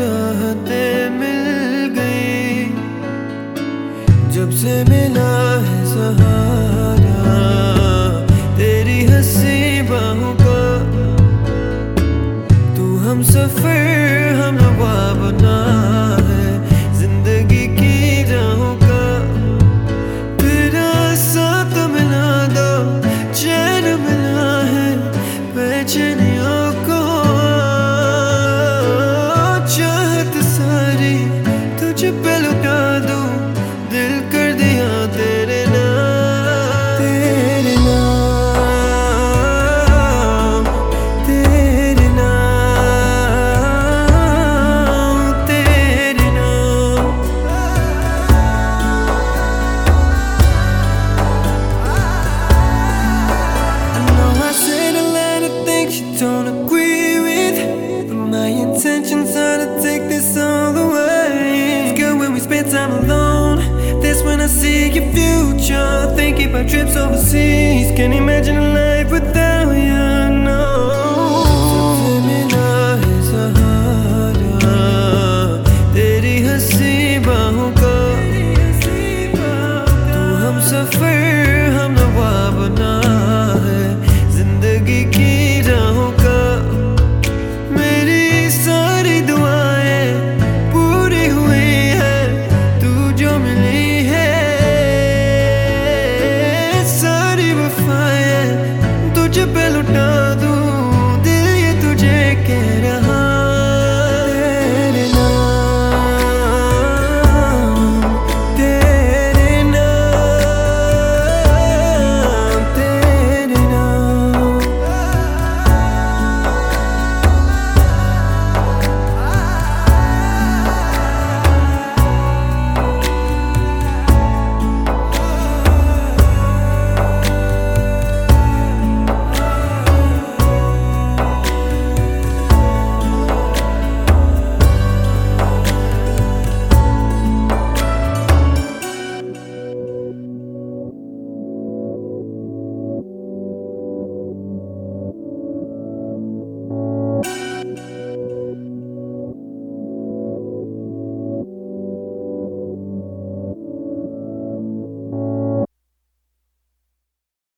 राहतें मिल गई जब से मिला है सहारा तेरी हंसी बाहों का। तू हम सफर हम नवा बना है जिंदगी की राहों का। तेरा साथ मिला दो चैन मिला है बेचैनियों को। चाहत सारी तुझ पे लुटा दूं दिल कर दिया तेरे नाम। तेरे नाम तेरे नाम तेरे नाम। I know I said a lot of things you don't agree with, but my intentions are to take this all the way. It's good when we spend time alone, that's when I see your future. Thinking about trips overseas, can't imagine a